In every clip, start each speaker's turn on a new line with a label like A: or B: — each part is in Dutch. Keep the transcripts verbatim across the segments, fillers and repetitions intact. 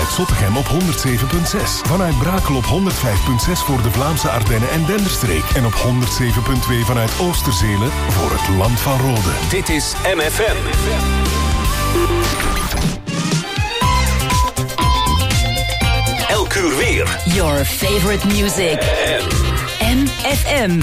A: vanuit Zottegem op honderd zeven komma zes. Vanuit Brakel op honderd vijf komma zes voor de Vlaamse Ardennen en Denderstreek. En op honderd zeven komma twee vanuit Oosterzelen voor het Land van Rode.
B: Dit is M F M. Elk uur weer.
C: Your favorite music. M F M.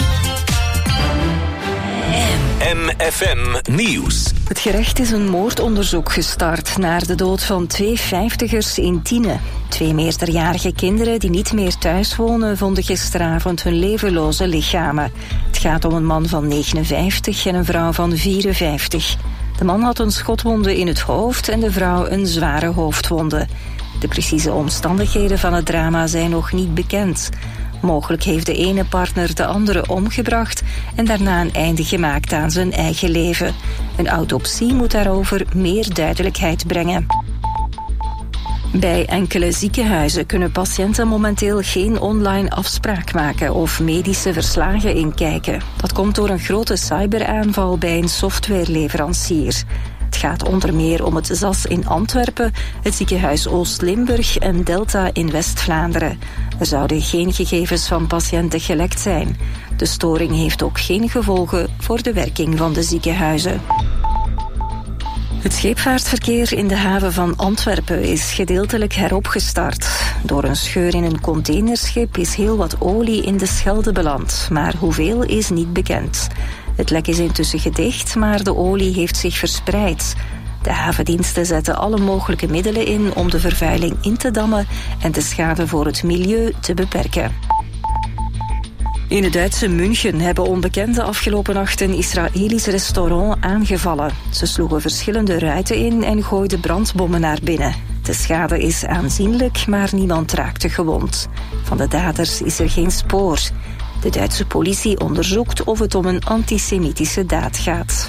B: M F M Nieuws.
D: Het gerecht is een moordonderzoek gestart naar de dood van twee vijftigers in Tiene. Twee meerderjarige kinderen die niet meer thuis wonen vonden gisteravond hun levenloze lichamen. Het gaat om een man van negenenvijftig en een vrouw van vierenvijftig. De man had een schotwonde in het hoofd en de vrouw een zware hoofdwonde. De precieze omstandigheden van het drama zijn nog niet bekend. Mogelijk heeft de ene partner de andere omgebracht en daarna een einde gemaakt aan zijn eigen leven. Een autopsie moet daarover meer duidelijkheid brengen. Bij enkele ziekenhuizen kunnen patiënten momenteel geen online afspraak maken of medische verslagen inkijken. Dat komt door een grote cyberaanval bij een softwareleverancier. Het gaat onder meer om het Z A S in Antwerpen, het ziekenhuis Oost-Limburg en Delta in West-Vlaanderen. Er zouden geen gegevens van patiënten gelekt zijn. De storing heeft ook geen gevolgen voor de werking van de ziekenhuizen. Het scheepvaartverkeer in de haven van Antwerpen is gedeeltelijk heropgestart. Door een scheur in een containerschip is heel wat olie in de Schelde beland, maar hoeveel is niet bekend. Het lek is intussen gedicht, maar de olie heeft zich verspreid. De havendiensten zetten alle mogelijke middelen in om de vervuiling in te dammen en de schade voor het milieu te beperken. In het Duitse München hebben onbekenden afgelopen nacht een Israëlisch restaurant aangevallen. Ze sloegen verschillende ruiten in en gooiden brandbommen naar binnen. De schade is aanzienlijk, maar niemand raakte gewond. Van de daders is er geen spoor. De Duitse politie onderzoekt of het om een antisemitische daad gaat.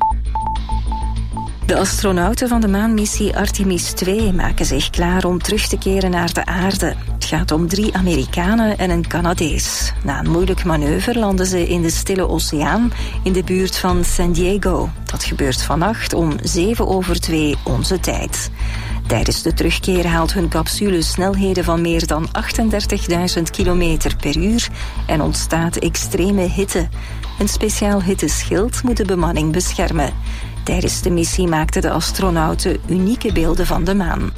D: De astronauten van de maanmissie Artemis twee maken zich klaar om terug te keren naar de aarde. Het gaat om drie Amerikanen en een Canadees. Na een moeilijk manoeuvre landen ze in de Stille Oceaan in de buurt van San Diego. Dat gebeurt vannacht om zeven over twee onze tijd. Tijdens de terugkeer haalt hun capsule snelheden van meer dan achtendertigduizend kilometer per uur en ontstaat extreme hitte. Een speciaal hitteschild moet de bemanning beschermen. Tijdens de missie maakten de astronauten unieke beelden van de maan.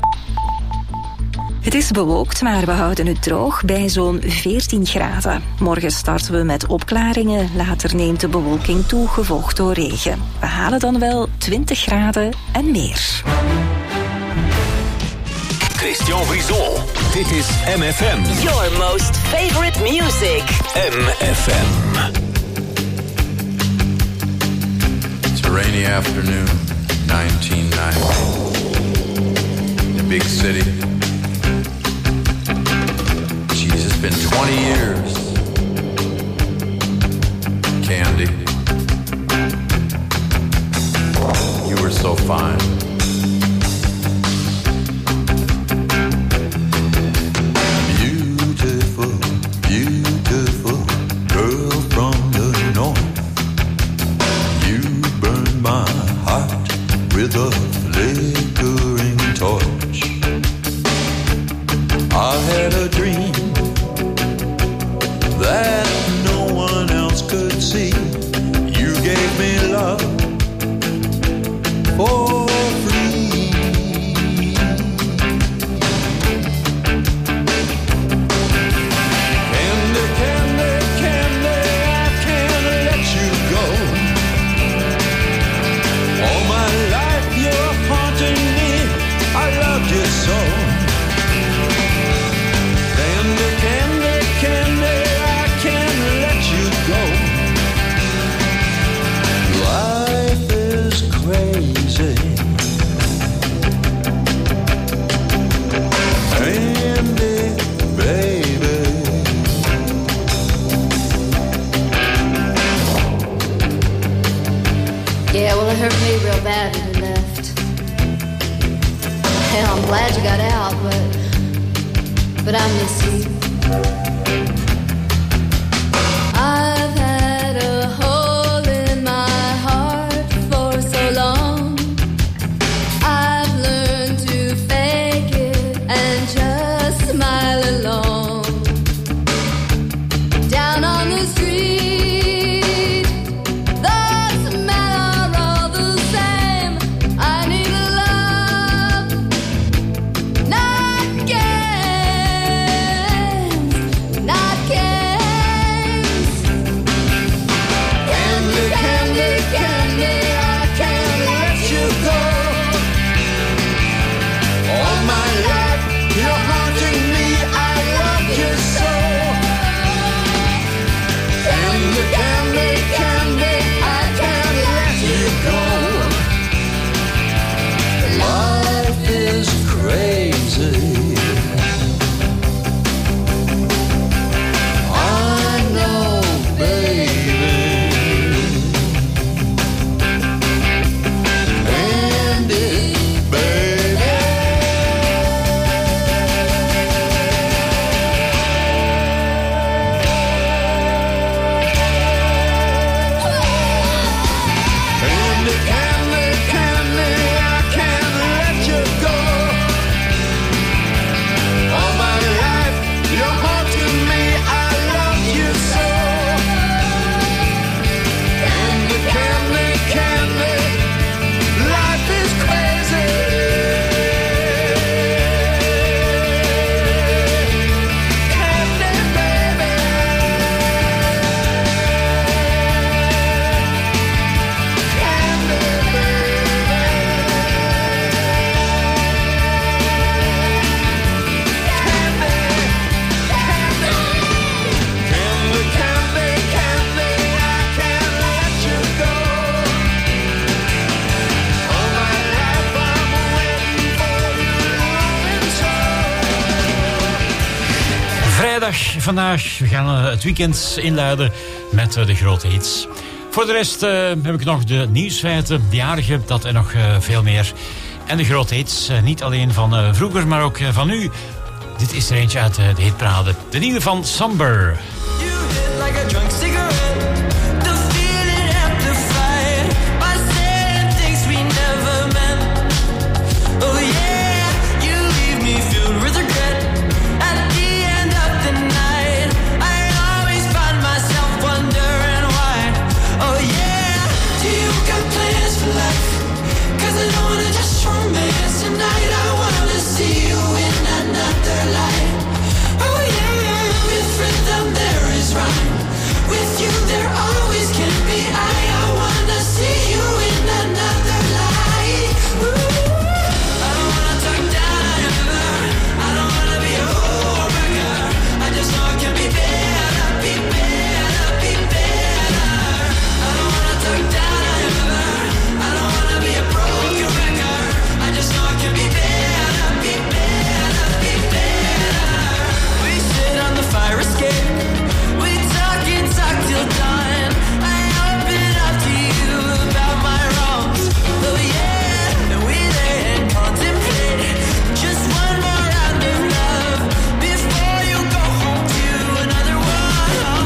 D: Het is bewolkt, maar we houden het droog bij zo'n veertien graden. Morgen starten we met opklaringen, later neemt de bewolking toe, gevolgd door regen. We halen dan wel twintig graden en meer.
B: Christian Brison, dit is M F M.
C: Your most favorite music.
B: M F M.
E: It's a rainy afternoon, nineteen ninety. In a big city. Jeez, it's been twenty years. Candy, you were so fine. Beautiful, beautiful girl from the north. You burned my heart with a flickering torch. I had a dream that no one else could see. You gave me love for free. Candy, candy, candy, I can't let you go. All my life you're haunting me, I loved you so. Candy, candy, candy, I can't let you go. Life is crazy. Candy, baby.
F: Yeah, well, it hurt me real bad when you left. Hell, I'm glad you got out, but but I miss you. I've had a hole in my heart for so long. I've learned to fake it and just
G: dag vandaag. We gaan uh, het weekend inluiden met uh, de grote hits. Voor de rest uh, heb ik nog de nieuwsfeiten, de jarige, dat en nog uh, veel meer. En de grote hits, uh, niet alleen van uh, vroeger, maar ook uh, van nu. Dit is er eentje uit uh, de hitparade. De nieuwe van Somber.
E: You hit like a drunk cigarette. The feeling amplified by saying things we never meant. Oh yeah, you leave me filled with regret. At the end of the night, I always find myself wondering why. Oh yeah, do you got plans for life? Cause I don't wanna just romance tonight. I wanna see you in another light. Oh yeah, with rhythm there is rhyme. With you there always can be I. I wanna see you in another light. Ooh. I don't wanna talk down ever. I don't wanna be a homewrecker. I just know it can be better, be better, be better. I don't wanna talk down ever. I don't wanna be a broken record. I just know it can be better, be better, be better. We sit on the fire escape. We talk and talk till dawn. I open up to you about my wrongs. Oh yeah, and we lay and contemplate just one more round of love before you go home to another one.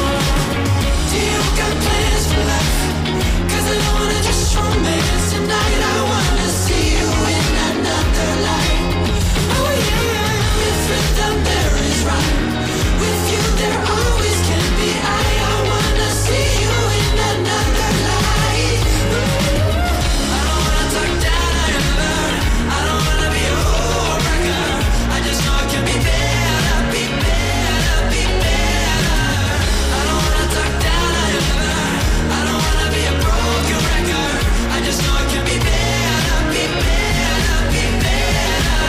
E: Do you got plans for life? Cause I don't wanna just romance tonight. I wanna see you in another light. Oh yeah, with rhythm there is rhyme. With you there always can be I. I wanna see you in another light. I don't wanna talk down ever. I don't wanna be a homewrecker. I just know it can be better, be better, be better. I don't wanna talk down ever. I don't wanna be a broken record. I just know it can be better, be better, be better.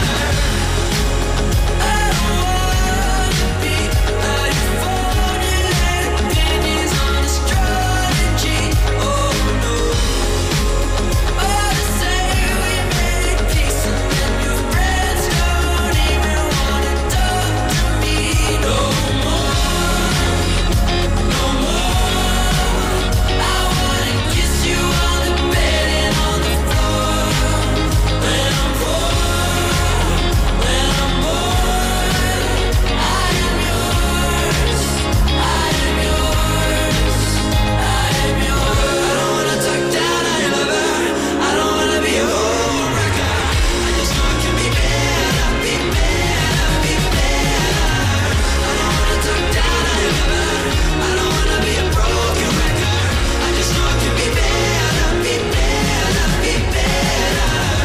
E: I don't wanna be like formulated opinions on astrology. Oh no. Oh, to say we made peace and then your friends don't even wanna talk to me no more, no more. I wanna kiss you on the bed and on the floor. When I'm bored, when I'm bored, I am yours, I am yours, I am yours. I don't wanna talk down ever. I don't wanna be a homewrecker. I just know it can be better, be better, be better. I don't wanna talk down ever. I don't wanna be a broken record. I just know it can be better, be better, be better.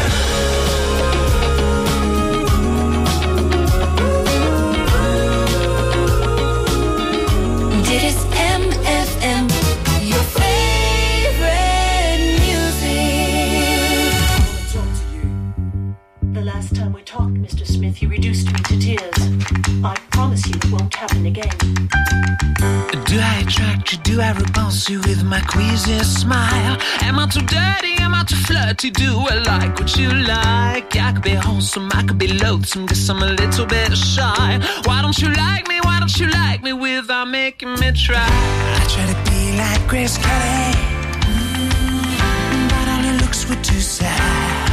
F: Dit is M F M, your favorite music.
H: Talk to you. The last time we talked, Mister Smith, you reduced me to tears. I promise you it won't happen again.
I: Do I attract you? Do I repulse you with my queasy smile? Am I too dirty? Am I too flirty? Do I like what you like? I could be wholesome, I could be loathsome, guess I'm a little bit shy. Why don't you like me? Why don't you like me without making me try? I try to be like Grace Kelly, mm, but all her looks were too sad.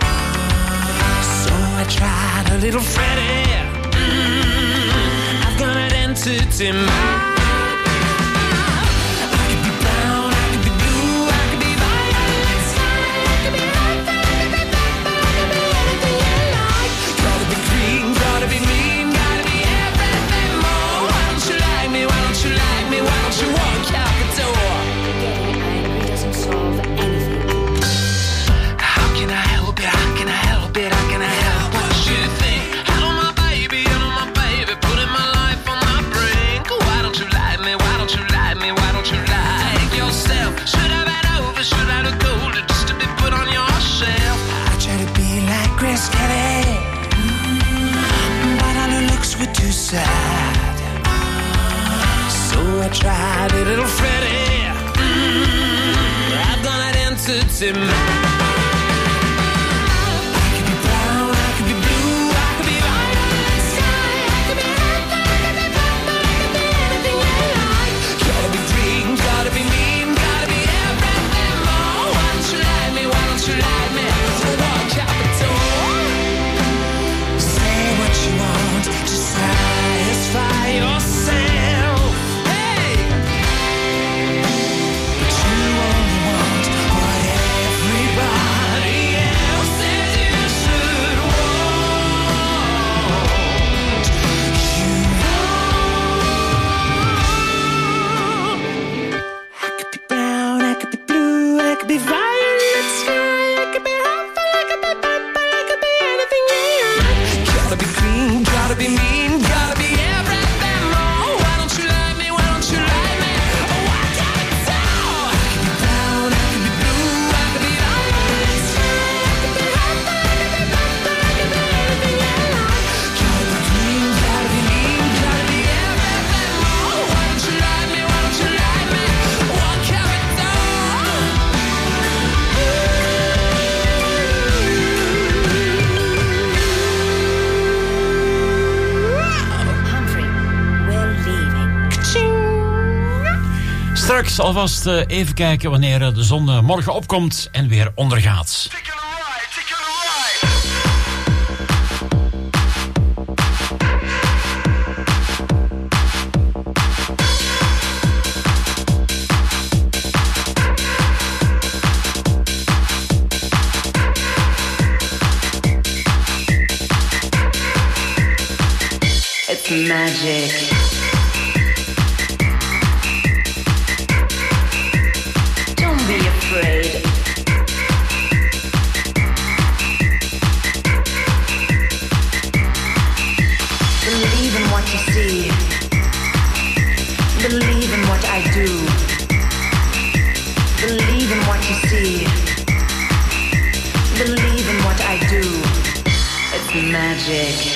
I: So I tried a little Freddie. Mm, I've got an entity mind. Too sad. So I tried a little Freddie. Mm, I've got an entity mind. I could be brown, I could be blue, I could be violet sky, I could be earth, I could be
G: Straks alvast uh, even kijken wanneer uh, de zon uh, morgen opkomt en weer ondergaat.
C: It's magic. Don't be afraid. Believe in what you see. Believe in what I do. Believe in what you see. Believe in what I do. It's magic.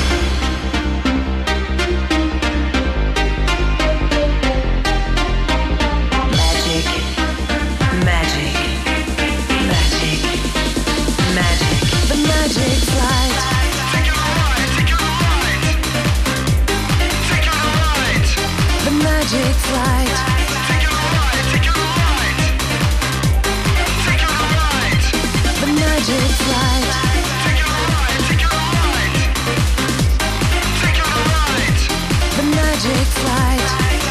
F: Magic flight. The magic flight. The magic flight.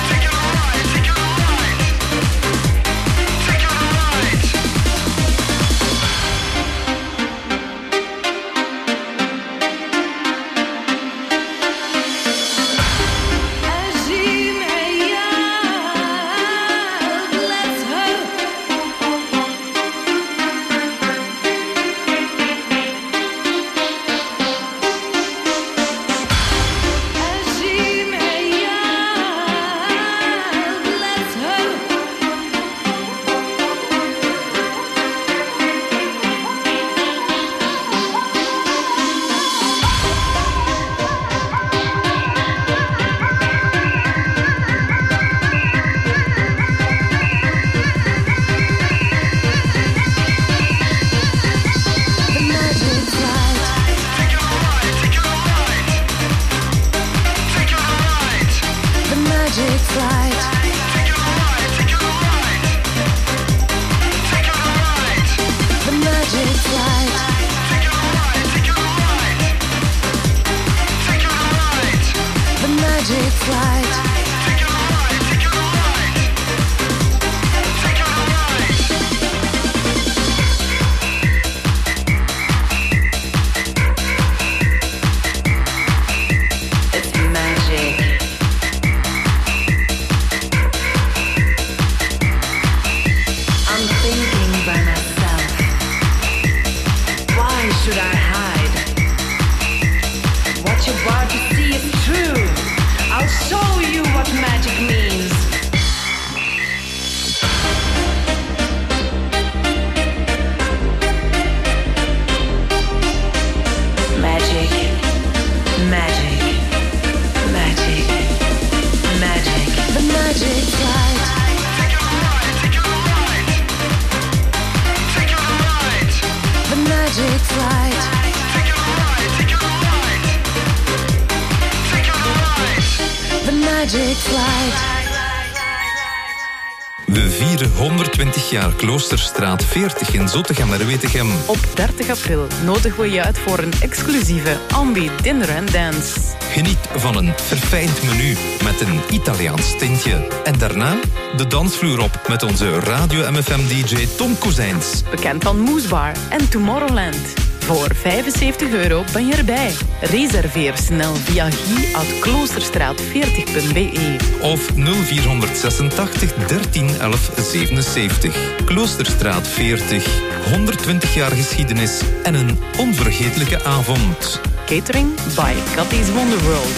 J: We vieren honderdtwintig jaar Kloosterstraat veertig in Zottegem-Merwettegem.
K: Op dertig april nodigen we je uit voor een exclusieve Ambi Dinner and Dance.
J: Geniet van een verfijnd menu met een Italiaans tintje. En daarna de dansvloer op met onze Radio M F M-D J Tom Kozijns.
K: Bekend van Moesbar en Tomorrowland. Voor vijfenzeventig euro ben je erbij. Reserveer snel via guy at kloosterstraat veertig punt b e.
J: Of nul vier zesentachtig dertien elf zevenenzeventig. Kloosterstraat veertig. honderdtwintig jaar geschiedenis en een onvergetelijke avond.
K: Catering by Cathy's Wonderworld.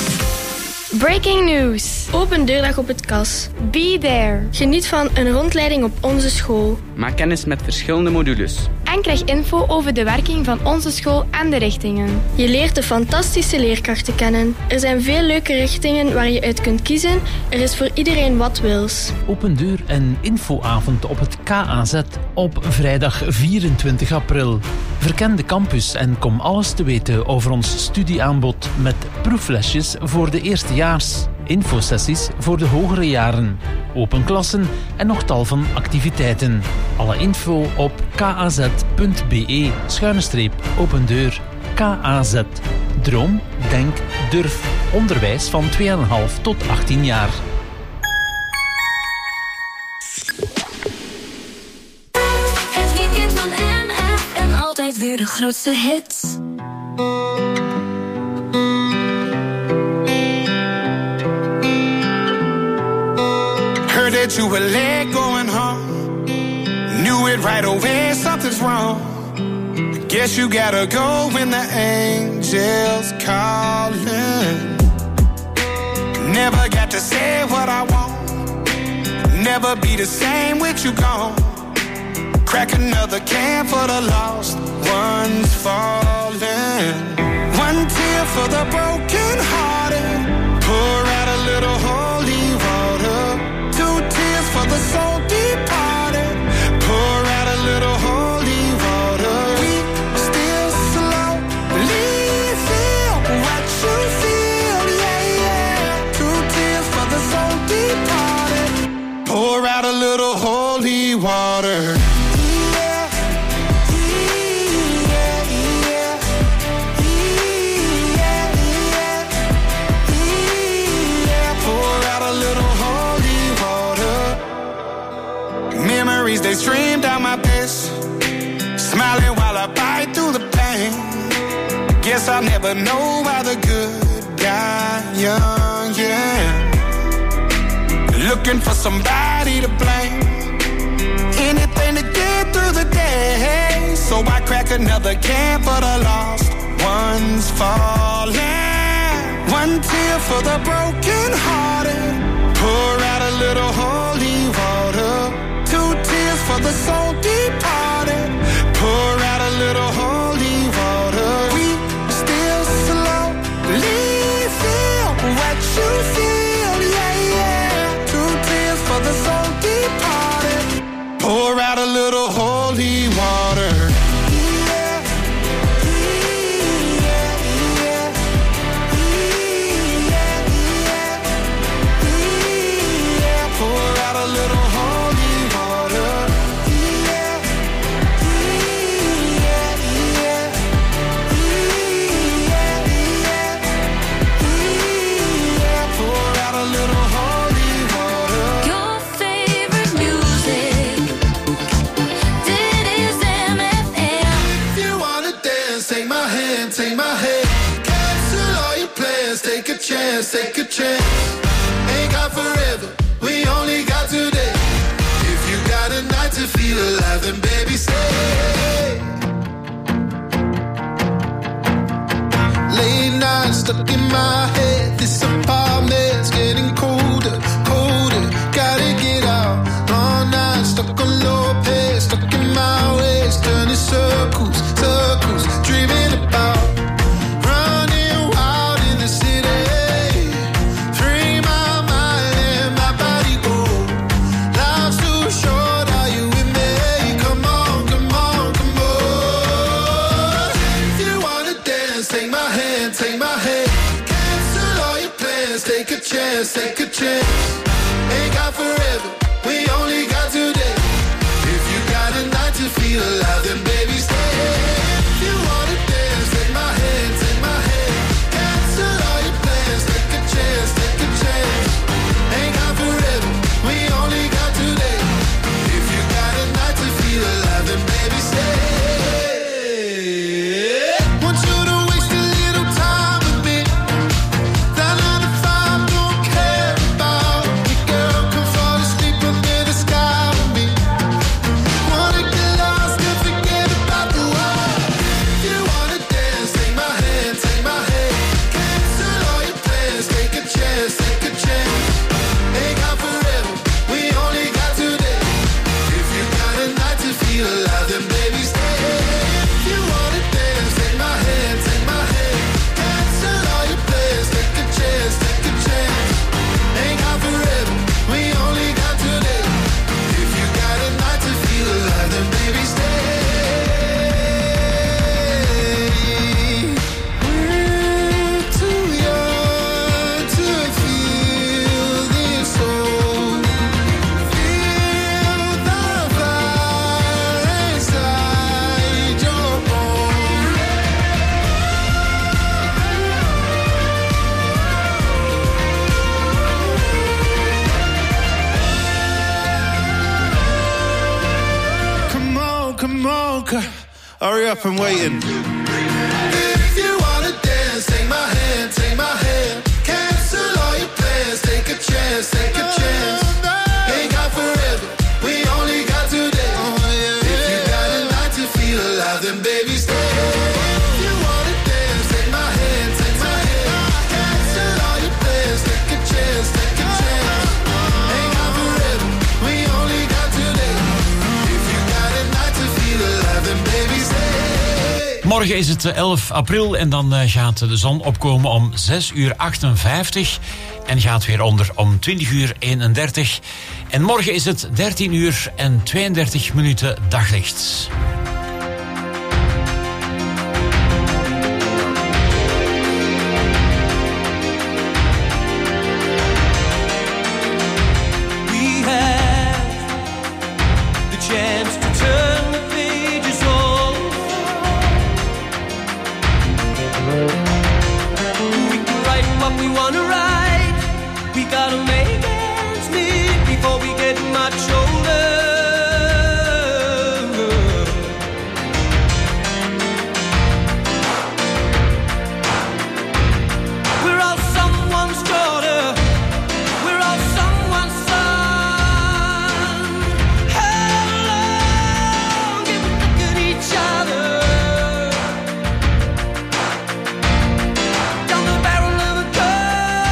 L: Breaking news. Open deurdag op het Kas. Be there. Geniet van een rondleiding op onze school.
M: Maak kennis met verschillende modules.
L: En krijg info over de werking van onze school en de richtingen. Je leert de fantastische leerkrachten kennen. Er zijn veel leuke richtingen waar je uit kunt kiezen. Er is voor iedereen wat wils.
N: Open deur en infoavond op het K A Z op vrijdag vierentwintig april. Verken de campus en kom alles te weten over ons studieaanbod met proeflesjes voor de eerstejaars. Infosessies voor de hogere jaren. open klassen en nog tal van activiteiten. Alle info op kaz.be schuine streep open deur. K A Z. Droom, denk, durf. Onderwijs van twee komma vijf tot achttien jaar.
O: Het weekend van M F en altijd weer de grootste hits.
P: Heard that you were late going home. Knew it right away, something's wrong. Guess you gotta go when the angels calling. Never got to say what I want. Never be the same with you gone. Crack another can for the lost ones falling. One tear for the broken hearted. Pour out a little holy water. Two tears for the soul departed. Pour out a little holy water. We still slowly feel what you feel, yeah, yeah. Two tears for the soul departed. Pour out a little holy water. Memories, they stream down my face. Smiling while I bite through the pain. Guess I'll never know why the good die young, yeah. Looking for somebody to blame. Anything to get through the day. So I crack another can for the lost ones falling. One tear for the broken hearted. Pour out a little holy water. Two tears for the soul departed. Pour out a little holy water. We still slowly feel what you feel, yeah, yeah. Two tears for the soul departed. Pour out a little holy water.
Q: Chance, take a chance. Ain't got forever, we only got today. If you got a night to feel alive, then baby stay. Late nights stuck in my head. This apartment's getting colder, colder. Gotta get out. All night stuck on low pace, stuck in my ways, turning circles, circles, dreaming about. Chance, take a chance. Ain't got forever, we only got today. If you got a night to feel alive, then baby stay. If you wanna dance, take my hand, take my hand. Cancel all your plans, take a chance, take a chance. Ain't got forever, we only got today. If you got a night to feel alive, then baby stay. Want you to waste a little time with me. That nine to five don't care about me, girl. Come fall asleep under the sky with me. Wanna get lost and forget
R: hurry up, I'm waiting.
Q: If you wanna dance, take my hand, take my hand. Cancel all your plans, take a chance, take a chance. Ain't got forever, we only got today. If you got a night to feel alive, then baby stay. If you wanna dance, take my hand, take my hand. Cancel all your plans, take a chance, take a chance. Ain't got forever, we only got today. If you got a night to feel alive, then baby stay.
G: Morgen is het elf april en dan gaat de zon opkomen om zes uur achtenvijftig en gaat weer onder om twintig uur eenendertig. En morgen is het dertien uur en tweeëndertig minuten daglicht.
E: We have the chance to turn the pages over. We can write what we want to write. We gotta make ends meet before we get much older. We're all someone's daughter. We're all someone's son. How long can we look at each other? Down the barrel of a gun.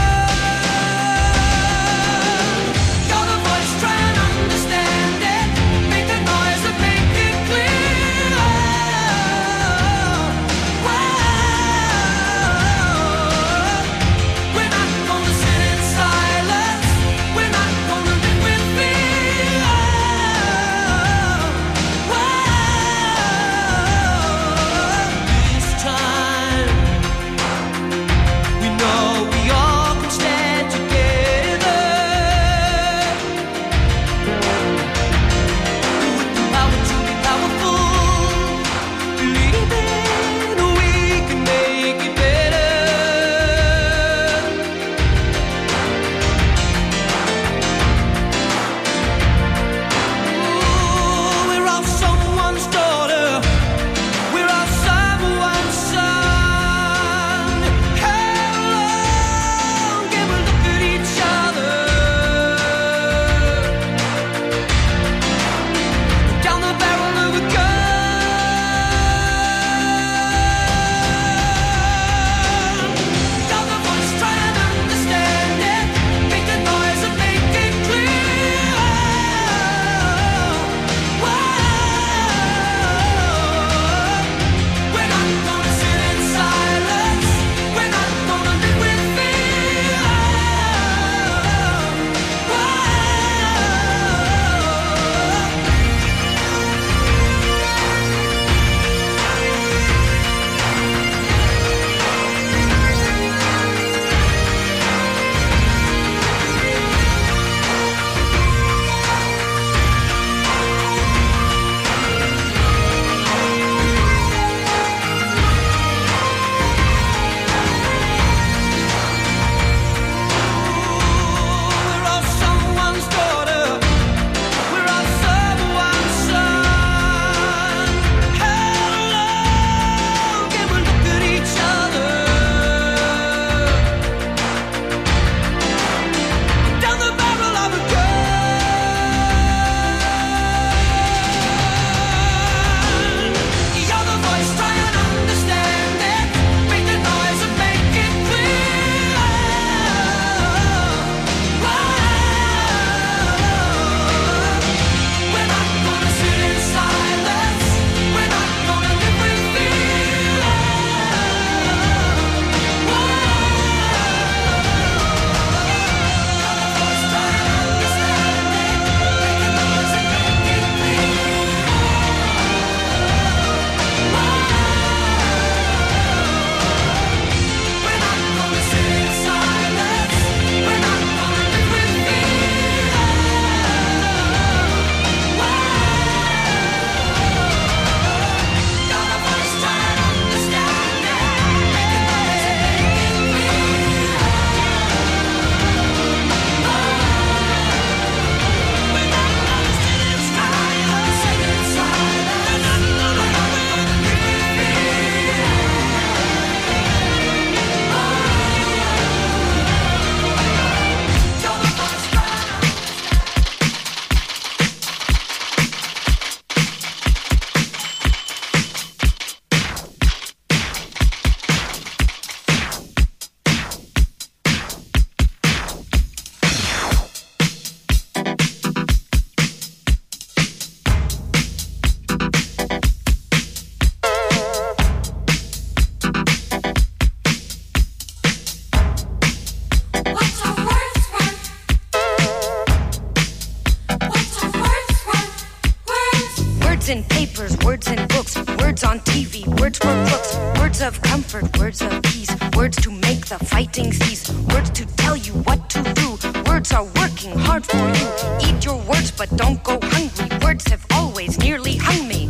R: in papers, words in books, words on T V, words for crooks, words of comfort, words of peace, words to make the fighting cease, words to tell you what to do. Words are working hard for you. Eat your words, but don't go hungry. Words have always nearly hung me.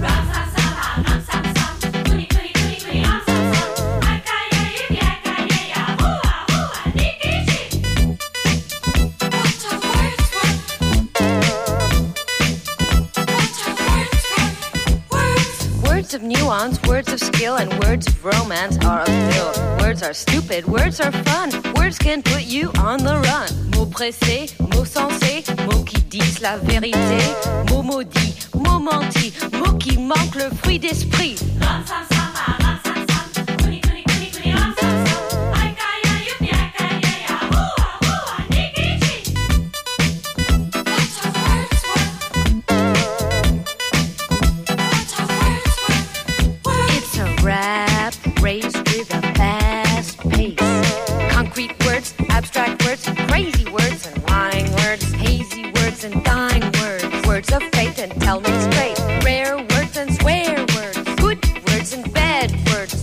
R: Words of nuance, words of skill, and words of romance are a pill. Words are stupid, words are fun. Words can put you on the run. Mots pressés, mots sensés, mots qui disent la vérité. Mots maudits, mots mentis, mots qui manquent le fruit d'esprit. Rap raised with a fast pace. Concrete words, abstract words, crazy words and lying words, hazy words and dying words, words of faith and tell me straight, rare words and swear words, good words and bad words.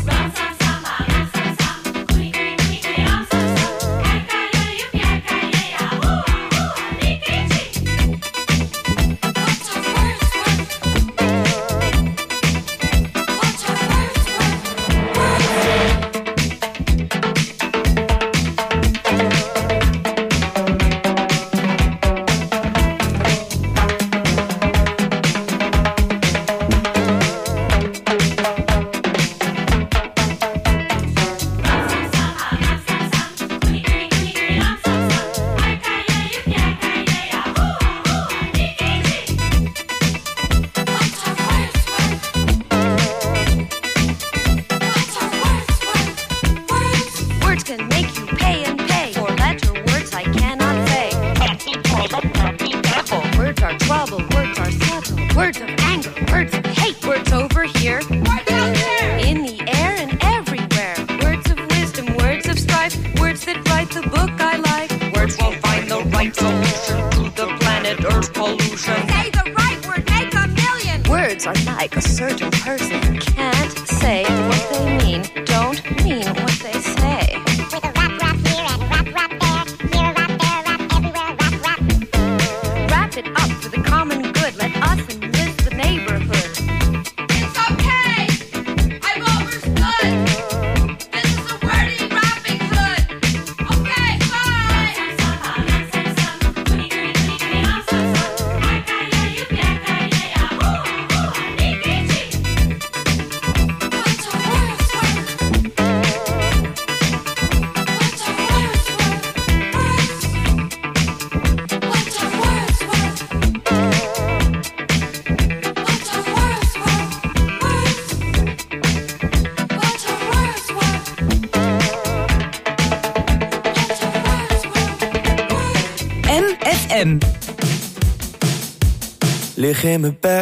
S: Lig in mijn bed,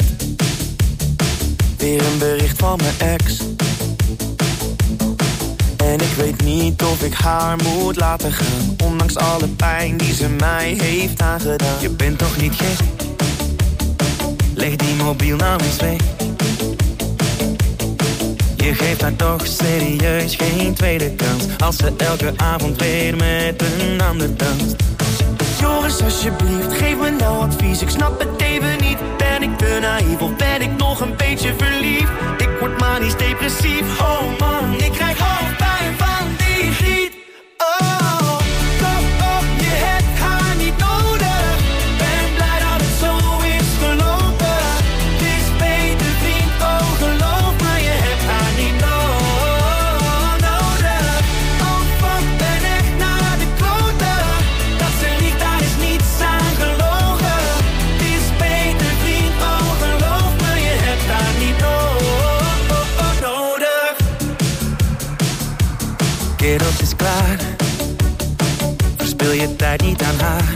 S: weer een bericht van mijn ex. En ik weet niet of ik haar moet laten gaan, ondanks alle pijn die ze mij heeft aangedaan. Je bent toch niet gek? Leg die mobiel nou eens weg. Je geeft haar toch serieus geen tweede kans, als ze elke avond weer met een ander danst. Joris, alsjeblieft, geef me nou advies. Ik snap het even niet. Ben ik te naïef of ben ik nog een beetje verliefd? Ik word manisch depressief. Oh man, ik krijg hoofdpijn van die griet. Oh, kom op, je hebt haar niet nodig. Ben blij dat het zo is gelopen. Het is beter vriend, oh geloof me, je hebt haar niet no- nodig. Oh fuck, ben echt naar de kloten. Dat ze liegt, daar is niets aan gelogen. Het is beter vriend, oh geloof me, je hebt haar niet no- nodig. Kerels is klaar, verspil je tijd niet aan haar.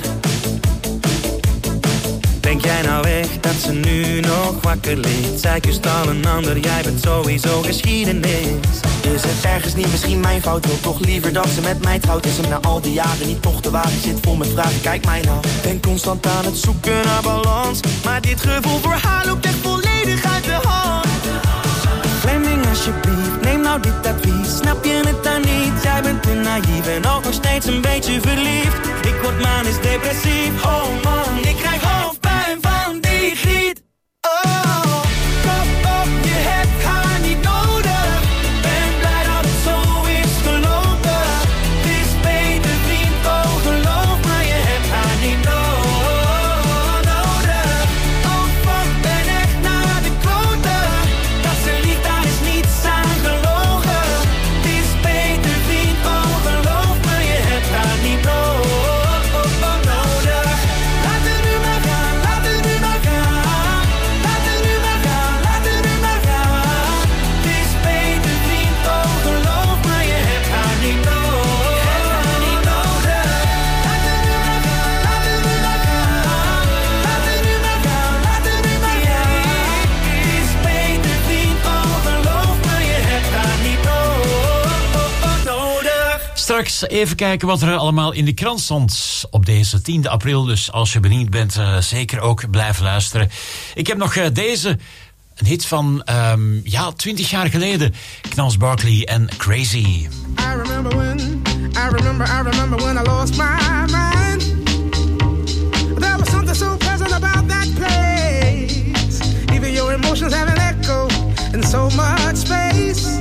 S: Denk jij nou echt dat ze nu nog wakker ligt? Zij kust al een ander, jij bent sowieso geschiedenis. Is het ergens niet misschien mijn fout? Wil toch liever dat ze met mij trouwt? Is hem na al die jaren niet toch te wagen? Zit vol met vragen, kijk mij nou. Ben constant aan het zoeken naar balans, maar dit gevoel voor haar loopt echt volledig volledig uit de hand. Fleming, alsjeblieft, neem nou dit advies. Snap je het dan niet? Jij bent te naïef en ook nog steeds een beetje verliefd. Ik word manisch depressief. Oh man, ik krijg hoofdpijn van die griet. Oh, kop op, je hebt haar niet nodig. Ben blij dat het zo is gelopen. Het is beter vriend, oh geloof maar, je hebt haar niet no- nodig. Oh fuck, ben echt naar de kloten. Dat ze liegt, daar is niets aan gelogen. Het is beter vriend, oh geloof maar, je hebt haar niet no- nodig. Laat het nu maar gaan, laat het nu maar gaan. Laat het nu maar gaan, laat het nu maar gaan. Het is beter vriend, oh geloof maar, je hebt haar niet no- niet nodig. Laat het nu maar gaan, laat het nu maar gaan. Laat het nu maar gaan, laat het nu maar gaan. Het is beter vriend, oh geloof maar, je hebt haar niet no- nodig.
G: Straks even kijken wat er allemaal in de krant stond op deze tiende april. Dus als je benieuwd bent, uh, zeker ook blijven luisteren. Ik heb nog uh, deze, een hit van um, ja, twintig jaar geleden. Knals Barkley en Crazy.
T: I remember when, I remember, I remember when I lost my mind. There was something so pleasant about that place. Even your emotions have an echo in so much space.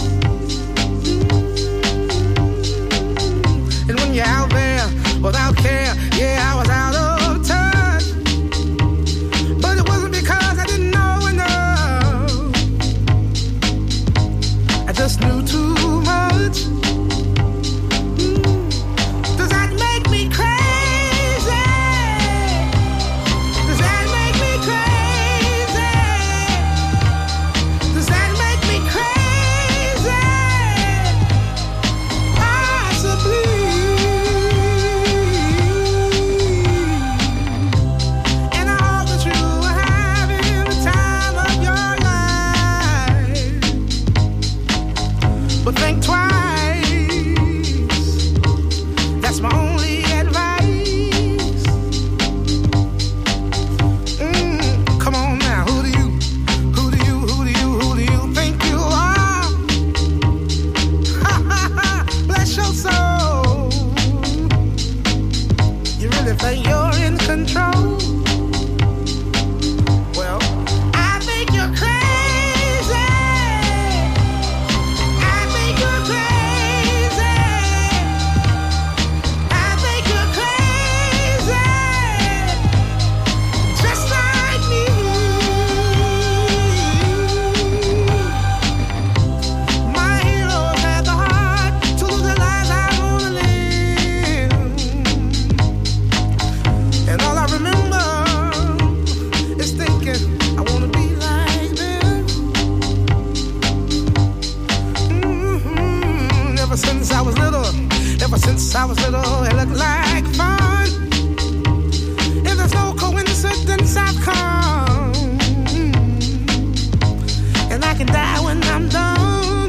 T: And when you're out there without care, yeah, I was out of touch. But it wasn't because I didn't know enough. I just knew too much. Does that make me crazy? Does that make me crazy? Does that make me crazy? Possibly. And I hope that you are having the time of your life. But think twice. That's my only advice. Mm, come on now, who do you, who do you, who do you, who do you think you are? Ha ha ha, bless your soul. You really think you're in control? Well, I think you're crazy. I think you're crazy. I think you're crazy. Just like me. My heroes had the heart to lose their lives. I wanna live. And all I remember is thinking, I wanna be like them. Mhm. Ever since I was little, ever since I was little, it looked like fun. If there's no coincidence, I've come. And I can die when I'm done.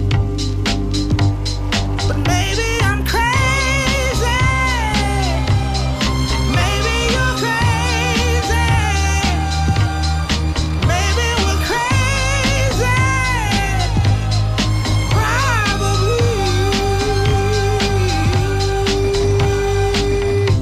T: But maybe I'm crazy. Maybe you're crazy. Maybe we're crazy. Probably.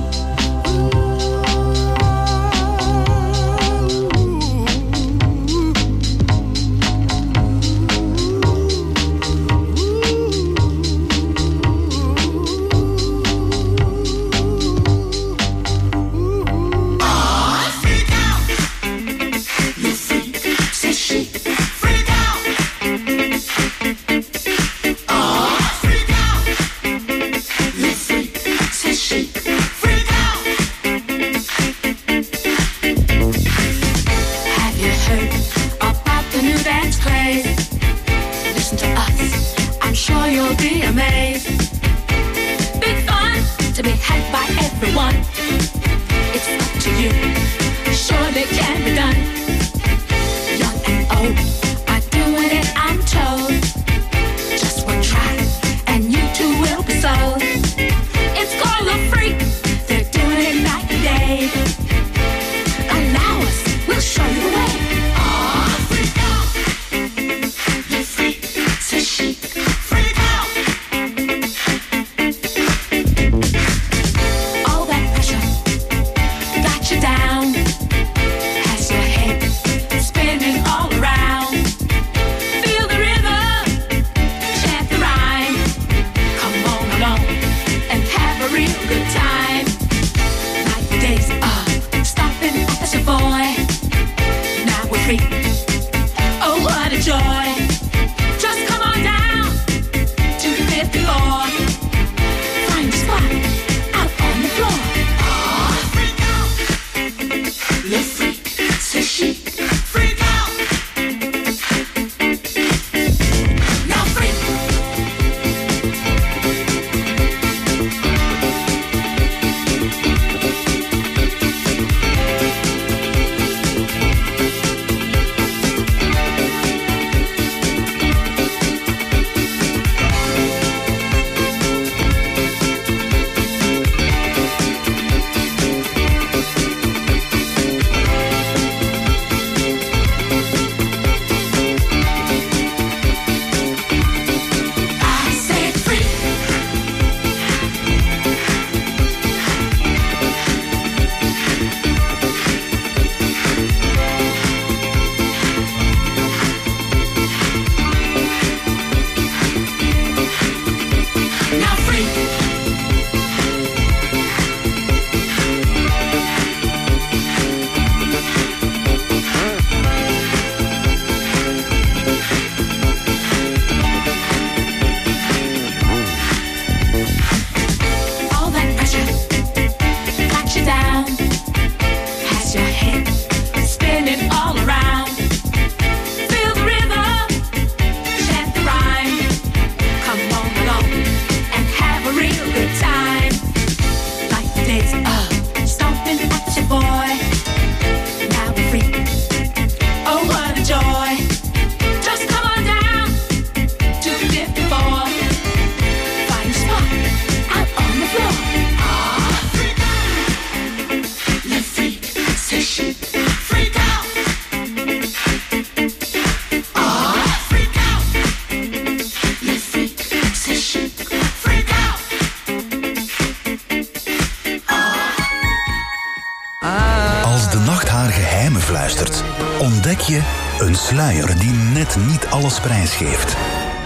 U: ontdek je een sluier die net niet alles prijsgeeft.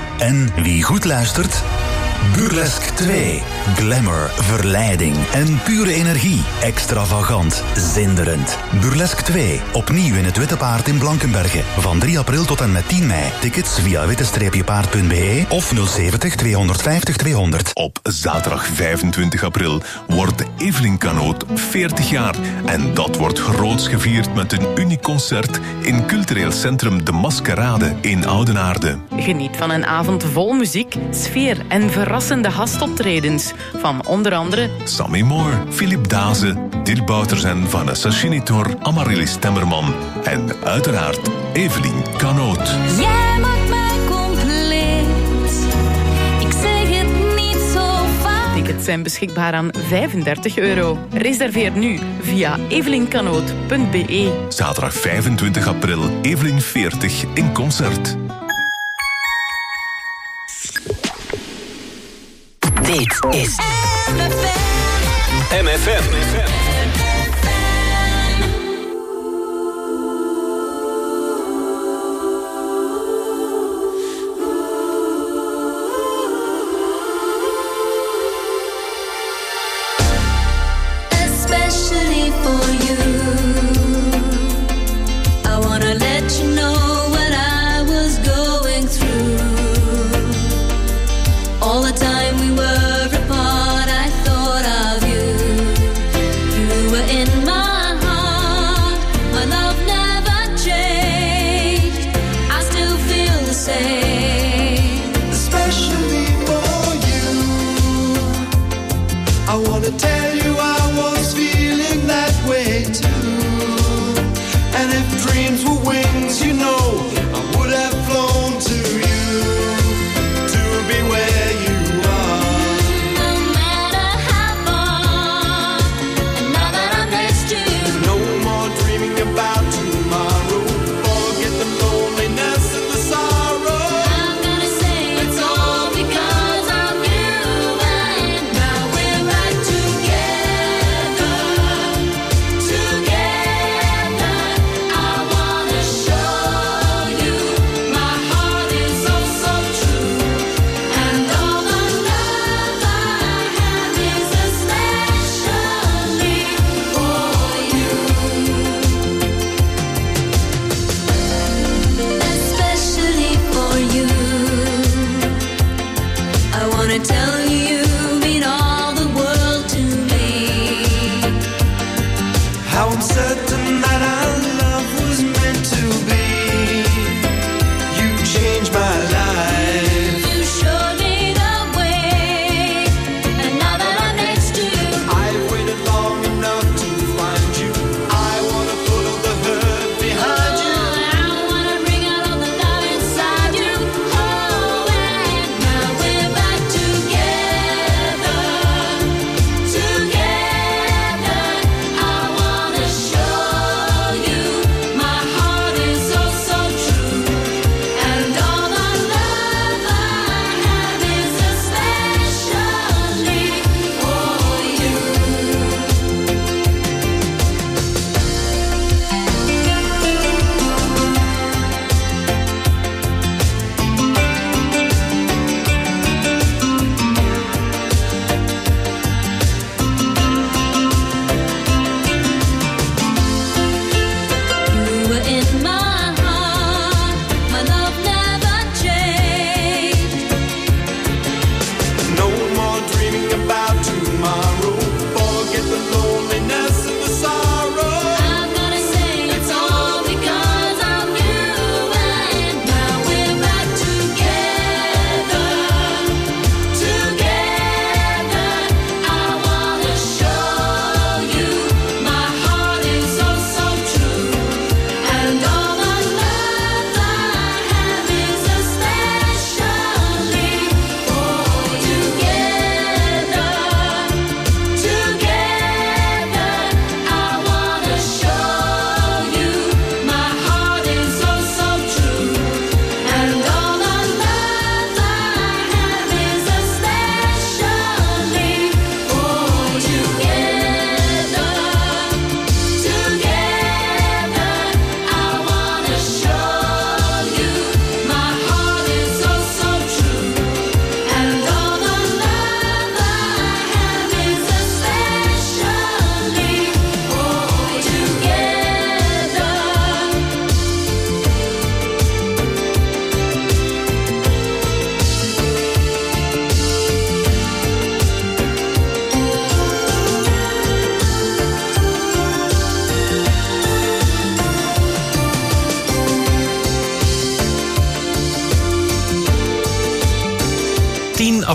U: En wie goed luistert? Burlesque twee. Glamour, verleiding en pure energie. Extravagant, zinderend. Burlesque twee. Opnieuw in het Witte Paard in Blankenberge. Van drie april tot en met tien mei. Tickets via witte paard punt b e of nul zeventig tweehonderdvijftig tweehonderd.
A: Op zaterdag vijfentwintig april wordt de Evelyn Kanoot veertig jaar. En dat wordt groots gevierd met een uniek concert in cultureel centrum De Maskerade in Oudenaarde.
K: Geniet van een avond vol muziek, sfeer en verrassende gastoptredens. Van onder andere
A: Sammy Moore, Philip Daze, Dirk Bouters en Vanessa Schinitor, Amaryllis Temmerman en uiteraard Evelyn Kanoot.
O: Jij maakt mij compleet. Ik zeg het niet zo vaak.
K: Tickets zijn beschikbaar aan vijfendertig euro. Reserveer nu via evelyn kanoot punt b e.
A: Zaterdag vijfentwintig april, Evelyn veertig in concert.
B: Dit is M F M.
O: Especially for you, I wanna let you know what I was going through. All the time we were apart, I thought of you. You were in my heart. My love never changed. I still feel the same.
Q: Especially for you, I wanna tell you I was feeling that way too. And if dreams were wings, you know I would have flown to you to be where you are.
O: No matter how far, and now that I missed you,
Q: No more dreaming about tomorrow. Forget the loneliness and the sorrow.
O: I'm gonna say it's all because of you. And now we're back together.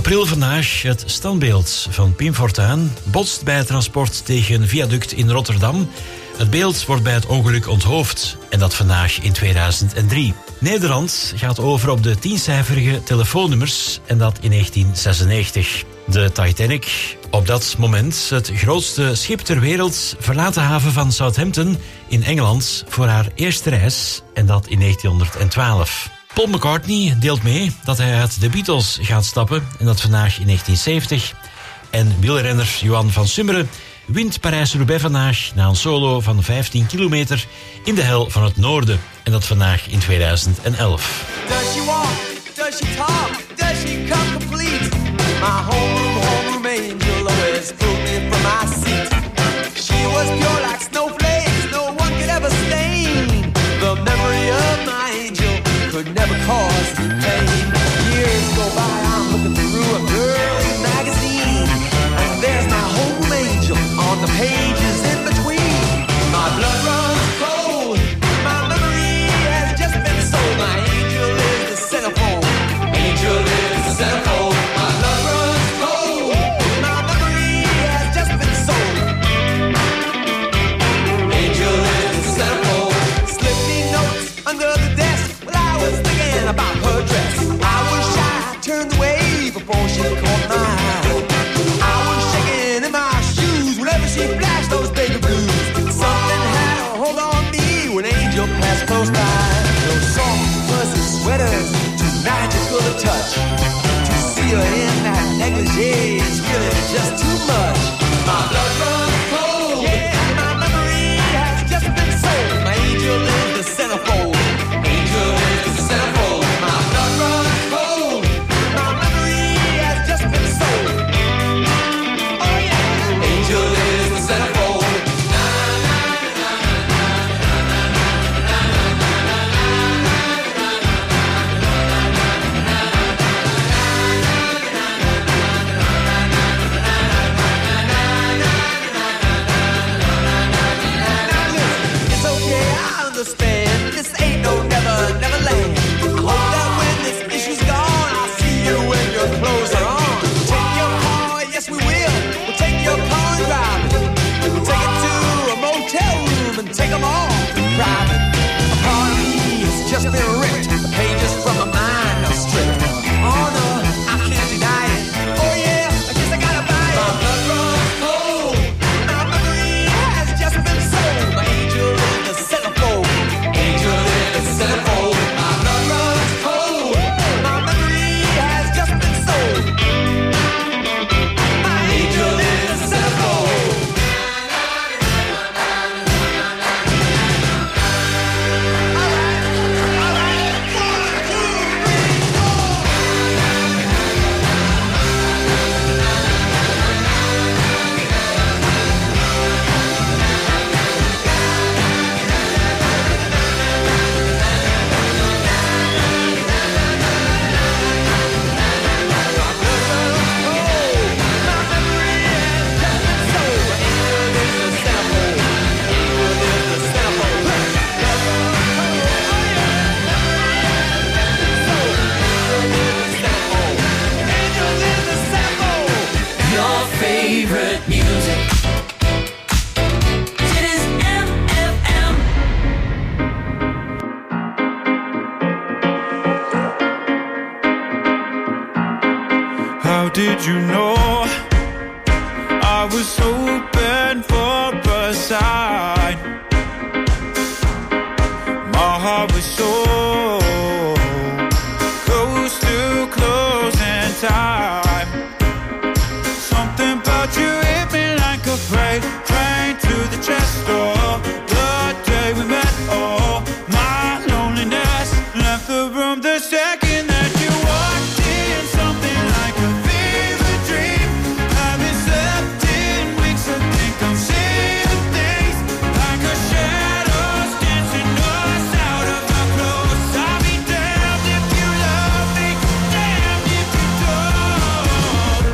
G: april vandaag. Het standbeeld van Pim Fortuyn botst bij transport tegen een viaduct in Rotterdam. Het beeld wordt bij het ongeluk onthoofd. En dat vandaag in tweeduizend drie. Nederland gaat over op de tiencijferige telefoonnummers. En dat in negentien zesennegentig. De Titanic, op dat moment het grootste schip ter wereld, verlaat de haven van Southampton in Engeland voor haar eerste reis. En dat in negentienhonderdtwaalf. Paul McCartney deelt mee dat hij uit de Beatles gaat stappen. En dat vandaag in negentien zeventig. En wielrenner Johan van Summeren wint Parijs-Roubaix vandaag na een solo van vijftien kilometer in de hel van het noorden. En dat vandaag in tweeduizend elf.
E: Does she walk? Does she talk? Does she come complete? My homeroom, homeroom angel always pulled me from my seat. She was pure like snowflakes, no one could ever stain. The memory of my angel could never cause pain. Years go by, I'm looking through a girly magazine, and there's my homeroom angel on the pages in between. My blood runs cold, my memory has just been sold. My angel is the centerfold, angel is the centerfold. My blood runs cold, my memory has just been sold. Angel is the centerfold. Slip me notes under the desk while I was thinking about her dress. I was shy, turned away before she caught my eye. I was shaking in my shoes whenever she flashed those baby blues. Something had a hold on me when Angel passed close by. Those soft, fuzzy sweaters, too magical to touch. To see her in that negligee is really just too much. My blood runs cold, yeah, my memory has just been sold. My angel is the centerfold, angel is the centerfold. My blood runs cold, my memory has just been sold. Oh yeah, angel is the centerfold. It's okay, I understand. This ain't no never, never land. I hope that when this issue's gone, I'll see you when your clothes are on. Take your car, yes we will. We'll take your car and drive it. We'll take it to a motel room and take them all private. A part of me has just been ripped. The pages from my mind are stripped. Oh no, I can't deny it. Oh yeah, I guess I gotta buy it. My blood runs cold. My memory has just been sold. My angel is the centerfold. Angel is the centerfold. My blood runs cold. My memory has just been sold. My angel is the centerfold. Your favorite music. It is M F M.
D: How did you know I was hoping for a sign? My heart was so close to closing time. Something about you hit me like a freight train to the chest door. The day we met, oh, my loneliness left the room the second that you walked in. Something like a fever dream. Haven't slept in weeks. I think I'm seeing things like a shadows dancing us out of our clothes. I'll be damned if you love me, damned if you don't.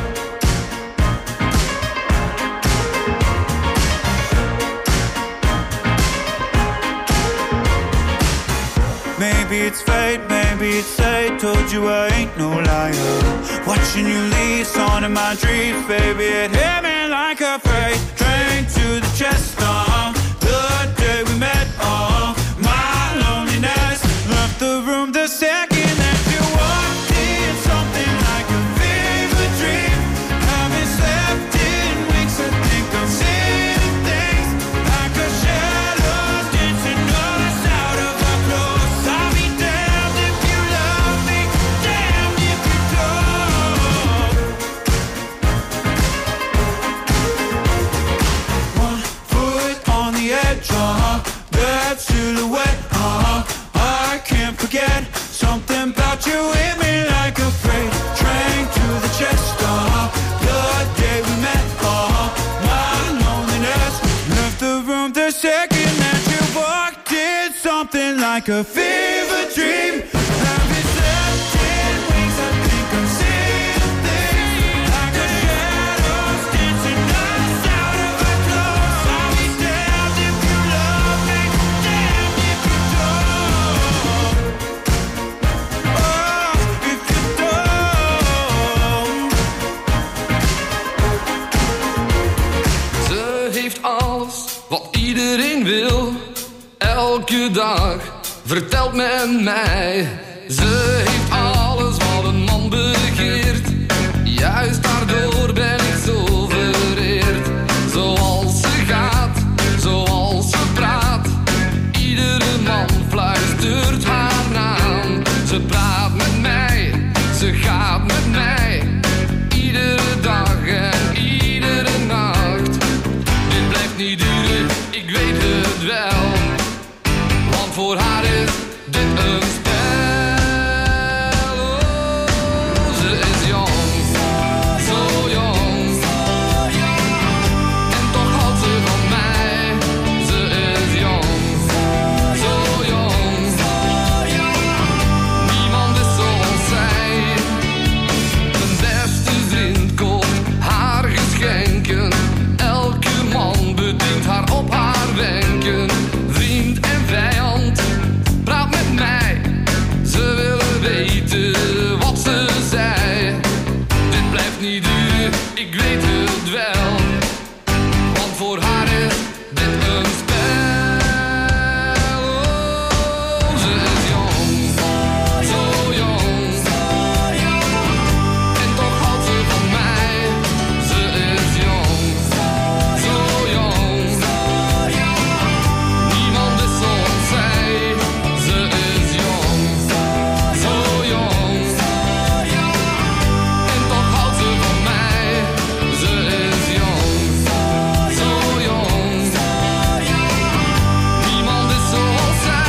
D: Maybe it's fate, maybe maybe it's I told you I ain't no liar. Watching you leave, on in my dreams, baby, it hit me like a freight train to the chest. Uh, the day we met, uh, my loneliness left the room the second that you walked in. Something like a fever dream. Haven't slept in weeks. I think I'm seeing things like a shadow dancing all us out of our clothes. I'll be damned if you love me, damned if you don't. One foot on the edge, uh-huh. That silhouette, uh-huh. I can't forget something about you hit me like a freight train to the chest, uh-huh. The day we met, uh-huh. My loneliness left the room the second that you walked in. Something like a fever dream. Haven't slept in weeks. I think I'm seeing things like a shadows dancing us out of our clothes. I'll be damned if you love me, damned if you don't. Oh, if you don't.
H: Ze heeft alles wat iedereen wil. Elke dag vertelt men mij. Ze heeft alles wat een man begeert. Juist daardoor ben ik zo vereerd. Zoals ze gaat, zoals ze praat. Iedere man fluistert haar naam. Ze praat met mij, ze gaat met mij. Iedere dag en iedere nacht. Dit blijft niet duren, ik weet het wel. Want voor haar is dit een spel. Oh, ze is jong, zo jong. En toch houdt ze van mij. Ze is jong, zo jong. Niemand is zoals zij. Mijn beste vriend koopt haar geschenken. Elke man bedient haar op haar wenken. Vriend en vijand, praat met mij. Ze willen weten wat ze zei. Dit blijft niet duren, ik weet het wel. Want voor haar is dit een spel. Oh, ze is jong, zo jong. En toch houdt ze van mij. Ze is jong, zo jong. Niemand is zoals zij. Ze is jong, zo jong. En toch houdt ze van mij. Ze is jong, zo jong. Niemand is zoals zij.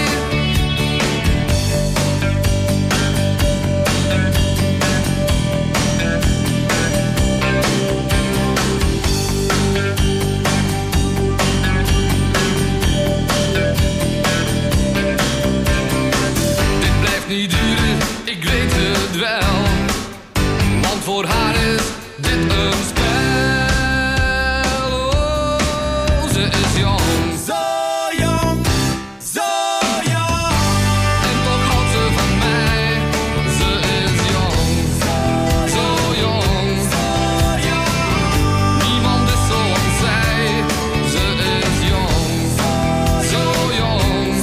H: Dit blijft niet duren, ik weet het wel. Want voor haar is dit een spel. Oh, ze is jong, zo jong, zo jong. En toch houdt ze van mij. Ze is jong, zo jong. Niemand is zoals zij. Ze is jong, zo jong.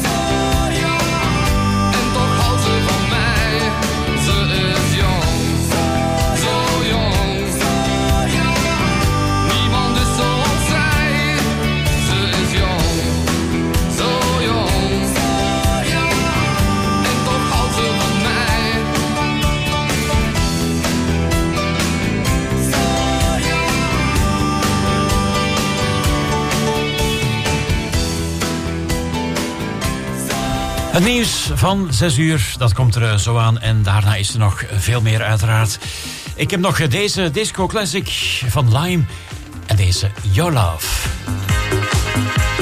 H: En toch houdt ze van mij. Ze is jong, zo jong. Niemand is zoals zij. Ze is jong, zo jong. En toch houdt ze van mij.
G: Het nieuws van zes uur, dat komt er zo aan. En daarna is er nog veel meer uiteraard. Ik heb nog deze disco classic van Lime. En deze Your Love.